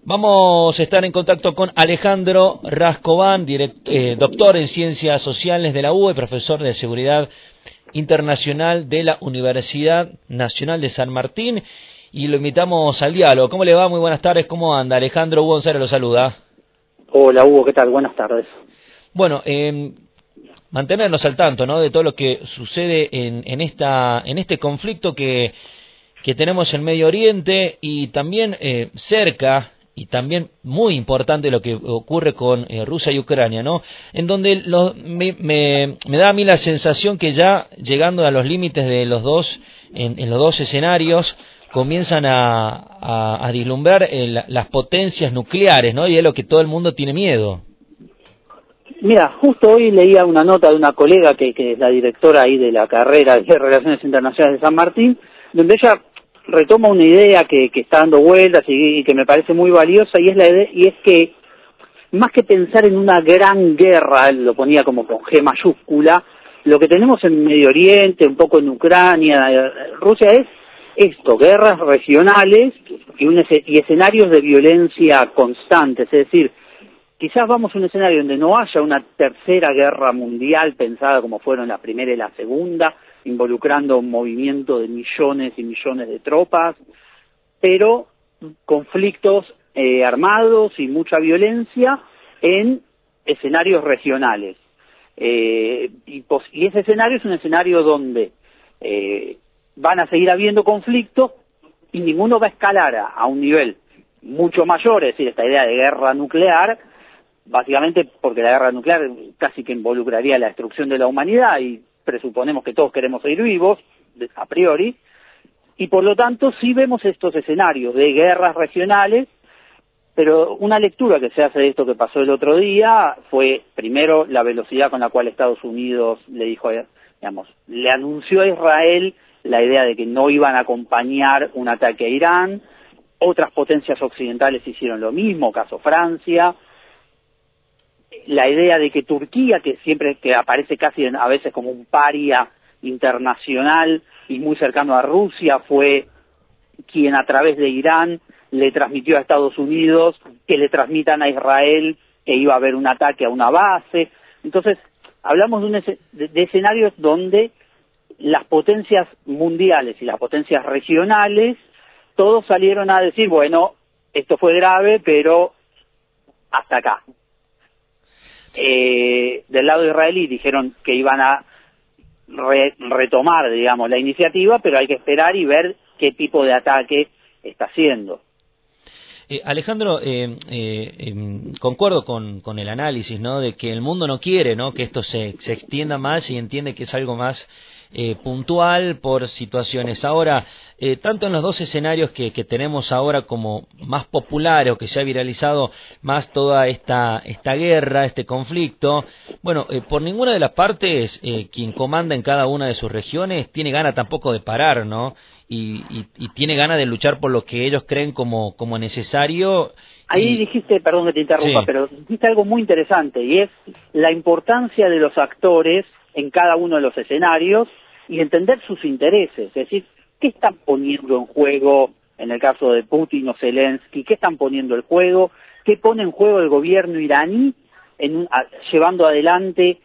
Vamos a estar en contacto con Alejandro Rascobán, doctor en Ciencias Sociales de la UBA, profesor de Seguridad Internacional de la Universidad Nacional de San Martín, y lo invitamos al diálogo. ¿Cómo le va? Muy buenas tardes. ¿Cómo anda? Alejandro, Hugo González lo saluda. Hola Hugo, ¿qué tal? Buenas tardes. Bueno, mantenernos al tanto, ¿no?, de todo lo que sucede en este conflicto que tenemos en Medio Oriente, y también cerca, y también muy importante, lo que ocurre con Rusia y Ucrania, ¿no?, en donde me da a mí la sensación que ya llegando a los límites de los dos, en los dos escenarios, comienzan a vislumbrar las potencias nucleares, ¿no?, y es lo que todo el mundo tiene miedo. Mira, justo hoy leía una nota de una colega que es la directora ahí de la carrera de Relaciones Internacionales de San Martín, donde ella retoma una idea que está dando vueltas y que me parece muy valiosa, y es que más que pensar en una gran guerra, él lo ponía como con G mayúscula, lo que tenemos en Medio Oriente, un poco en Ucrania, Rusia, es esto, guerras regionales y escenarios de violencia constantes. Es decir, quizás vamos a un escenario donde no haya una tercera guerra mundial pensada como fueron la primera y la segunda, involucrando un movimiento de millones y millones de tropas, pero conflictos armados y mucha violencia en escenarios regionales. Y ese escenario es un escenario donde van a seguir habiendo conflictos y ninguno va a escalar a un nivel mucho mayor, es decir, esta idea de guerra nuclear, básicamente porque la guerra nuclear casi que involucraría la destrucción de la humanidad, y presuponemos que todos queremos seguir vivos, a priori, y por lo tanto sí vemos estos escenarios de guerras regionales, pero una lectura que se hace de esto que pasó el otro día fue, primero, la velocidad con la cual Estados Unidos le dijo, le anunció a Israel la idea de que no iban a acompañar un ataque a Irán. Otras potencias occidentales hicieron lo mismo, caso Francia. La idea de que Turquía, que aparece casi a veces como un paria internacional y muy cercano a Rusia, fue quien a través de Irán le transmitió a Estados Unidos que le transmitan a Israel que iba a haber un ataque a una base. Entonces, hablamos de escenarios donde las potencias mundiales y las potencias regionales, todos salieron a decir, bueno, esto fue grave, pero hasta acá. Del lado israelí dijeron que iban a retomar, digamos, la iniciativa, pero hay que esperar y ver qué tipo de ataque está haciendo. Alejandro, concuerdo con el análisis, ¿no?, de que el mundo no quiere, ¿no?, que esto se extienda más, y entiende que es algo más puntual por situaciones. Ahora, tanto en los dos escenarios que tenemos ahora como más populares, o que se ha viralizado más toda esta guerra, este conflicto, bueno, por ninguna de las partes quien comanda en cada una de sus regiones tiene ganas tampoco de parar, ¿no?, y tiene ganas de luchar por lo que ellos creen como necesario. Ahí dijiste, perdón que te interrumpa, sí, pero dijiste algo muy interesante, y es la importancia de los actores en cada uno de los escenarios y entender sus intereses. Es decir, ¿qué están poniendo en juego en el caso de Putin o Zelensky? ¿Qué están poniendo en juego? ¿Qué pone en juego el gobierno iraní llevando adelante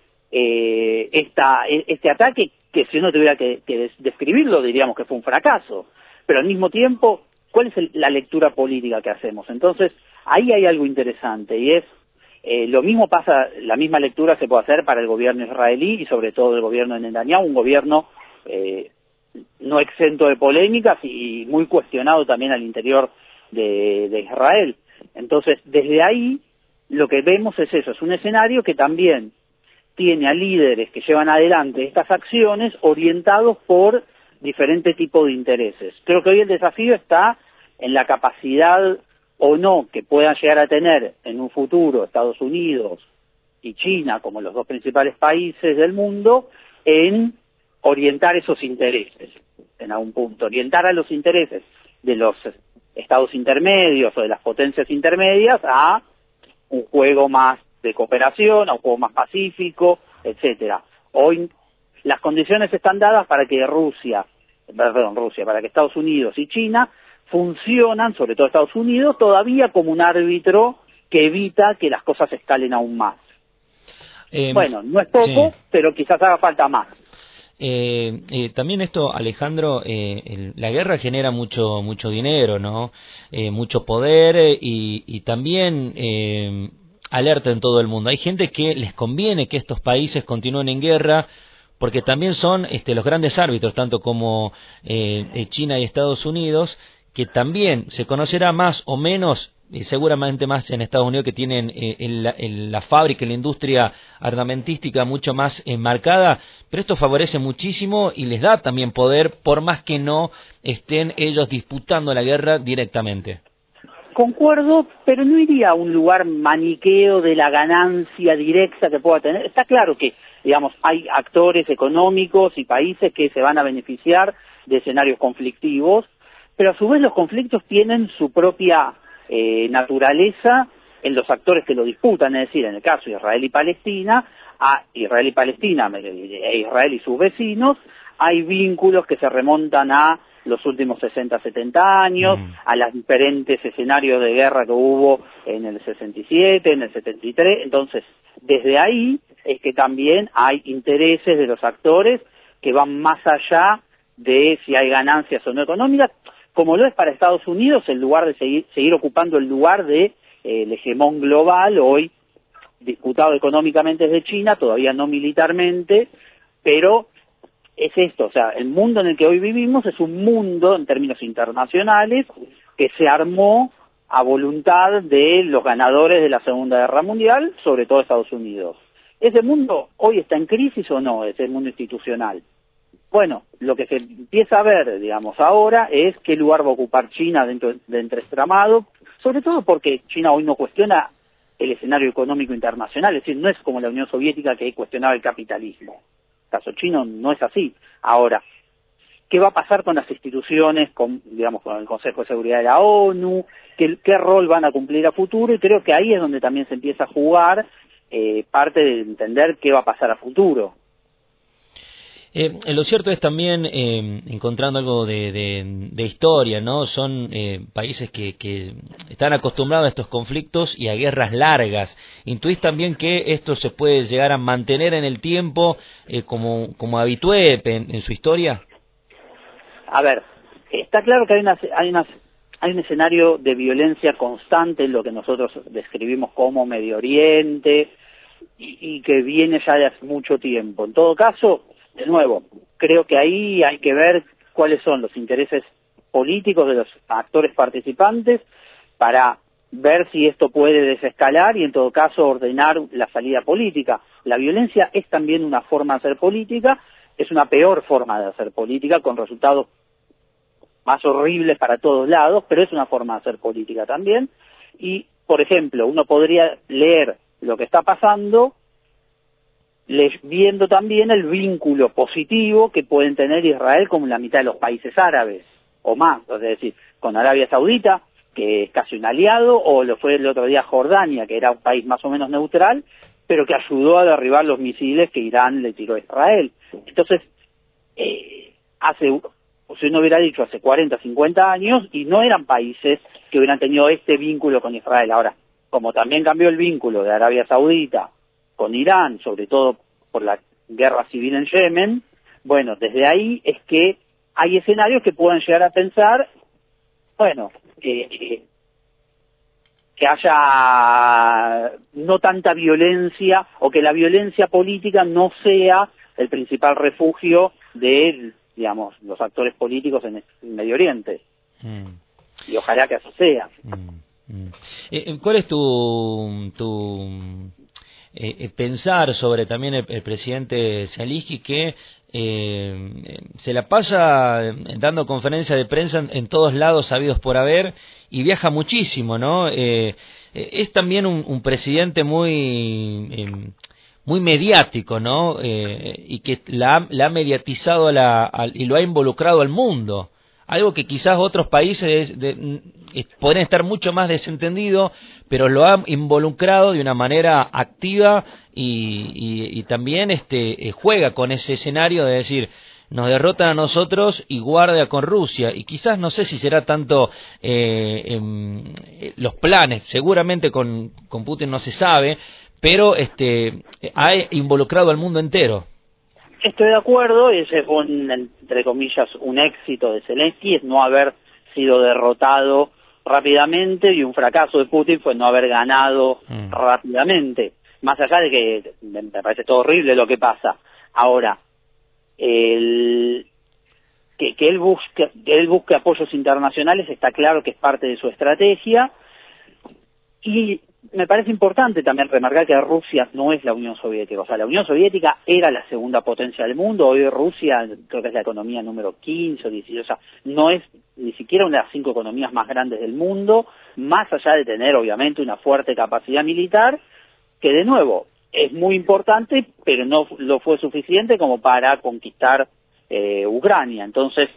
este ataque, que si uno tuviera que describirlo diríamos que fue un fracaso? Pero al mismo tiempo, ¿cuál es la lectura política que hacemos? Entonces, ahí hay algo interesante, y es lo mismo pasa, la misma lectura se puede hacer para el gobierno israelí y sobre todo el gobierno de Netanyahu, un gobierno no exento de polémicas y muy cuestionado también al interior de Israel. Entonces, desde ahí lo que vemos es eso, es un escenario que también tiene a líderes que llevan adelante estas acciones orientados por diferentes tipos de intereses. Creo que hoy el desafío está en la capacidad o no que puedan llegar a tener en un futuro Estados Unidos y China como los dos principales países del mundo en orientar esos intereses en algún punto, orientar a los intereses de los estados intermedios o de las potencias intermedias a un juego más de cooperación, a un juego más pacífico, etcétera. Hoy las condiciones están dadas para que para que Estados Unidos y China funcionan, sobre todo Estados Unidos, todavía como un árbitro que evita que las cosas escalen aún más. Bueno, no es poco, sí, pero quizás haga falta más. También esto, Alejandro, la guerra genera mucho dinero, ¿no? Mucho poder y también alerta en todo el mundo. Hay gente que les conviene que estos países continúen en guerra porque también son los grandes árbitros, tanto como China y Estados Unidos, que también se conocerá más o menos, seguramente más en Estados Unidos, que tienen la fábrica, la industria armamentística mucho más enmarcada, pero esto favorece muchísimo y les da también poder, por más que no estén ellos disputando la guerra directamente. Concuerdo, pero no iría a un lugar maniqueo de la ganancia directa que pueda tener. Está claro que, digamos, hay actores económicos y países que se van a beneficiar de escenarios conflictivos, pero a su vez los conflictos tienen su propia naturaleza en los actores que lo disputan, es decir, en el caso de Israel y Palestina, Israel y sus vecinos, hay vínculos que se remontan a los últimos 60, 70 años, a los diferentes escenarios de guerra que hubo en el 67, en el 73, entonces desde ahí es que también hay intereses de los actores que van más allá de si hay ganancias o no económicas, como lo es para Estados Unidos, en lugar de seguir ocupando el lugar de el hegemón global, hoy disputado económicamente desde China, todavía no militarmente, pero es esto, o sea, el mundo en el que hoy vivimos es un mundo, en términos internacionales, que se armó a voluntad de los ganadores de la Segunda Guerra Mundial, sobre todo Estados Unidos. ¿Ese mundo hoy está en crisis o no? Es el mundo institucional. Bueno, lo que se empieza a ver, digamos, ahora es qué lugar va a ocupar China dentro de este entramado, sobre todo porque China hoy no cuestiona el escenario económico internacional, es decir, no es como la Unión Soviética que cuestionaba el capitalismo. El caso chino no es así. Ahora, ¿qué va a pasar con las instituciones, con el Consejo de Seguridad de la ONU? ¿Qué rol van a cumplir a futuro? Y creo que ahí es donde también se empieza a jugar parte de entender qué va a pasar a futuro. Lo cierto es también, encontrando algo de historia, ¿no? Son países que están acostumbrados a estos conflictos y a guerras largas. ¿Intuís también que esto se puede llegar a mantener en el tiempo como habitué en su historia? A ver, está claro que hay un escenario de violencia constante en lo que nosotros describimos como Medio Oriente y que viene ya de hace mucho tiempo. En todo caso, de nuevo, creo que ahí hay que ver cuáles son los intereses políticos de los actores participantes para ver si esto puede desescalar y en todo caso ordenar la salida política. La violencia es también una forma de hacer política, es una peor forma de hacer política con resultados más horribles para todos lados, pero es una forma de hacer política también. Y, por ejemplo, uno podría leer lo que está pasando viendo también el vínculo positivo que pueden tener Israel con la mitad de los países árabes, o más, es decir, con Arabia Saudita, que es casi un aliado, o lo fue el otro día Jordania, que era un país más o menos neutral, pero que ayudó a derribar los misiles que Irán le tiró a Israel. Entonces, si uno hubiera dicho hace 40, 50 años, y no eran países que hubieran tenido este vínculo con Israel. Ahora, como también cambió el vínculo de Arabia Saudita con Irán, sobre todo por la guerra civil en Yemen, bueno, desde ahí es que hay escenarios que pueden llegar a pensar, bueno, que haya no tanta violencia o que la violencia política no sea el principal refugio de, los actores políticos en el Medio Oriente. Y ojalá que así sea. ¿Cuál es tu pensar sobre también el presidente Zelensky, que se la pasa dando conferencias de prensa en todos lados sabidos por haber y viaja muchísimo, ¿no? Es también un presidente muy mediático, ¿no? Y que la ha mediatizado y lo ha involucrado al mundo. Algo que quizás otros países pueden estar mucho más desentendidos, pero lo han involucrado de una manera activa y también juega con ese escenario de decir, nos derrotan a nosotros y guarda con Rusia. Y quizás no sé si será tanto los planes, seguramente con Putin no se sabe, pero ha involucrado al mundo entero. Estoy de acuerdo, ese fue, entre comillas, un éxito de Zelensky, es no haber sido derrotado rápidamente, y un fracaso de Putin fue no haber ganado rápidamente. Más allá de que me parece todo horrible lo que pasa. Ahora, que él busque apoyos internacionales está claro que es parte de su estrategia, y me parece importante también remarcar que Rusia no es la Unión Soviética. O sea, la Unión Soviética era la segunda potencia del mundo, hoy Rusia creo que es la economía número 15 o 16, o sea, no es ni siquiera una de las 5 economías más grandes del mundo, más allá de tener obviamente una fuerte capacidad militar, que de nuevo es muy importante, pero no lo fue suficiente como para conquistar Ucrania. Entonces,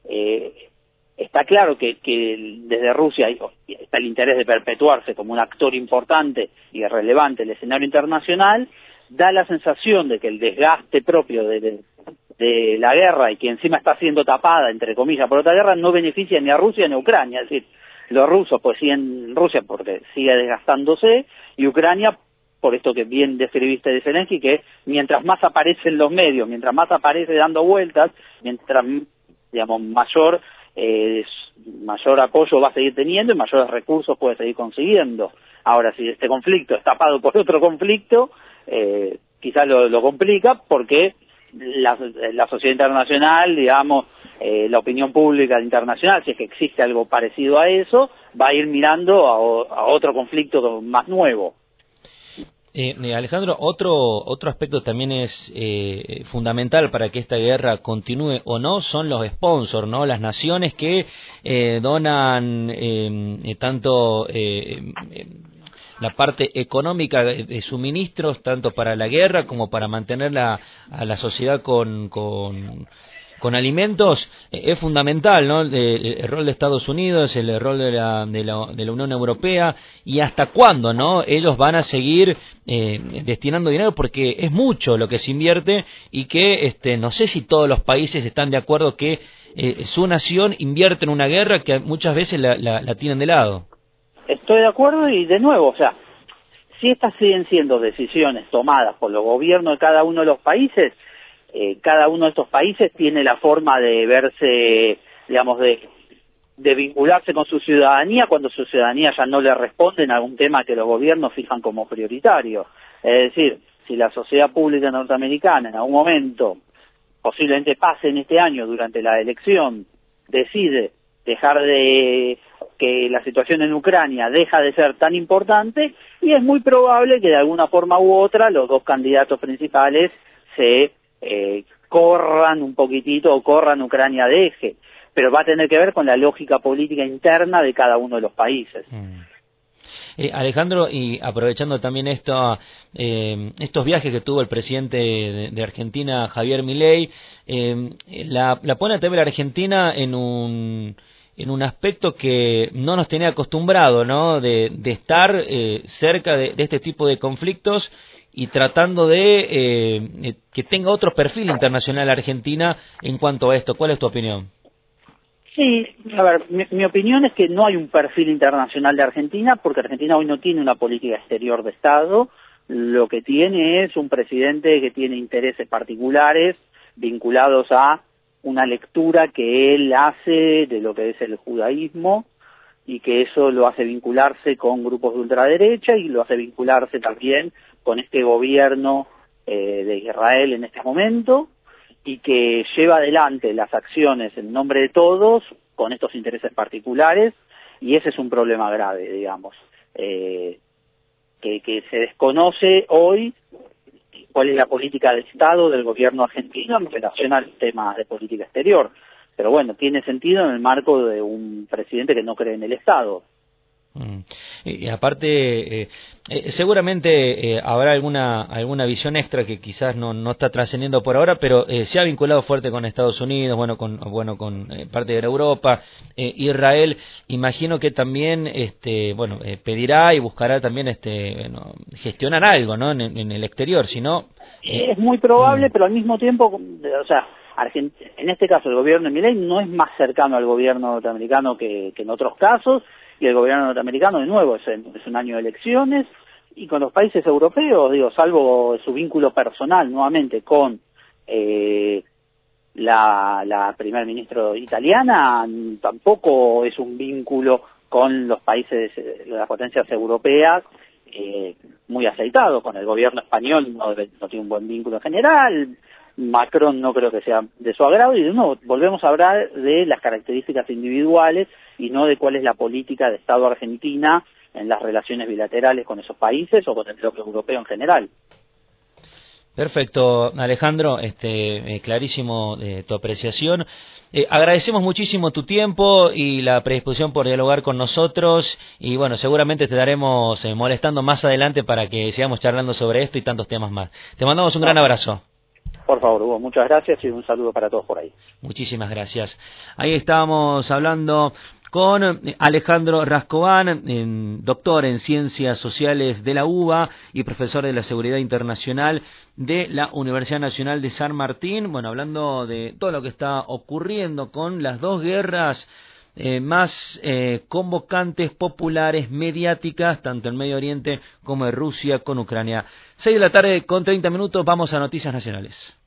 está claro que desde Rusia está el interés de perpetuarse como un actor importante y relevante en el escenario internacional. Da la sensación de que el desgaste propio de la guerra, y que encima está siendo tapada, entre comillas, por otra guerra, no beneficia ni a Rusia ni a Ucrania. Es decir, los rusos pues siguen Rusia porque sigue desgastándose, y Ucrania por esto que bien describiste de Zelensky, que mientras más aparece en los medios, mientras más aparece dando vueltas, mientras, digamos, mayor apoyo va a seguir teniendo y mayores recursos puede seguir consiguiendo. Ahora, si este conflicto es tapado por otro conflicto, quizás lo complica, porque la sociedad internacional, digamos, la opinión pública internacional, si es que existe algo parecido a eso, va a ir mirando a otro conflicto más nuevo. Alejandro, otro aspecto también es fundamental para que esta guerra continúe o no, son los sponsors, ¿no? Las naciones que donan tanto la parte económica de suministros, tanto para la guerra como para mantener a la sociedad con alimentos. Es fundamental, ¿no? El rol de Estados Unidos, el rol de la Unión Europea, y hasta cuándo, ¿no? Ellos van a seguir destinando dinero, porque es mucho lo que se invierte, y que no sé si todos los países están de acuerdo que su nación invierte en una guerra que muchas veces la tienen de lado. Estoy de acuerdo, y de nuevo, o sea, si estas siguen siendo decisiones tomadas por los gobiernos de cada uno de los países, cada uno de estos países tiene la forma de verse, digamos, de vincularse con su ciudadanía cuando su ciudadanía ya no le responde en algún tema que los gobiernos fijan como prioritario. Es decir, si la sociedad pública norteamericana en algún momento, posiblemente pase en este año durante la elección, decide dejar que la situación en Ucrania deja de ser tan importante, y es muy probable que de alguna forma u otra los dos candidatos principales se corran un poquitito, o corran Ucrania de eje, pero va a tener que ver con la lógica política interna de cada uno de los países. Alejandro, y aprovechando también estos viajes que tuvo el presidente de Argentina, Javier Milei, la pone a tener a Argentina en un aspecto que no nos tenía acostumbrado, ¿no? De estar cerca de este tipo de conflictos, y tratando de que tenga otro perfil internacional Argentina en cuanto a esto. ¿Cuál es tu opinión? Sí, a ver, mi opinión es que no hay un perfil internacional de Argentina, porque Argentina hoy no tiene una política exterior de Estado. Lo que tiene es un presidente que tiene intereses particulares vinculados a una lectura que él hace de lo que es el judaísmo, y que eso lo hace vincularse con grupos de ultraderecha, y lo hace vincularse también con este gobierno de Israel en este momento, y que lleva adelante las acciones en nombre de todos con estos intereses particulares, y ese es un problema grave, digamos, que se desconoce hoy cuál es la política de Estado del gobierno argentino en relación al tema de política exterior. Pero bueno, tiene sentido en el marco de un presidente que no cree en el Estado. Y aparte, seguramente habrá alguna visión extra que quizás no está trascendiendo por ahora, pero se ha vinculado fuerte con Estados Unidos, con parte de Europa, Israel. Imagino que también pedirá y buscará también gestionar algo, ¿no? En el exterior, si no es muy probable, pero al mismo tiempo, o sea, En este caso el gobierno de Milei no es más cercano al gobierno norteamericano que en otros casos, y el gobierno norteamericano de nuevo es un año de elecciones, y con los países europeos, digo, salvo su vínculo personal nuevamente con la primer ministro italiana, tampoco es un vínculo con los países, las potencias europeas, muy aceitado. Con el gobierno español no tiene un buen vínculo en general. Macron no creo que sea de su agrado, y de nuevo volvemos a hablar de las características individuales y no de cuál es la política de Estado argentina en las relaciones bilaterales con esos países o con el bloque europeo en general. Perfecto, Alejandro, clarísimo tu apreciación. Agradecemos muchísimo tu tiempo y la predisposición por dialogar con nosotros, y bueno, seguramente te daremos molestando más adelante para que sigamos charlando sobre esto y tantos temas más. Te mandamos un gran abrazo. Por favor, Hugo, muchas gracias y un saludo para todos por ahí. Muchísimas gracias. Ahí estábamos hablando con Alejandro Rascobán, doctor en Ciencias Sociales de la UBA y profesor de la Seguridad Internacional de la Universidad Nacional de San Martín. Bueno, hablando de todo lo que está ocurriendo con las dos guerras más convocantes, populares, mediáticas, tanto en Medio Oriente como en Rusia con Ucrania. 6 de la tarde con 30 minutos, vamos a Noticias Nacionales.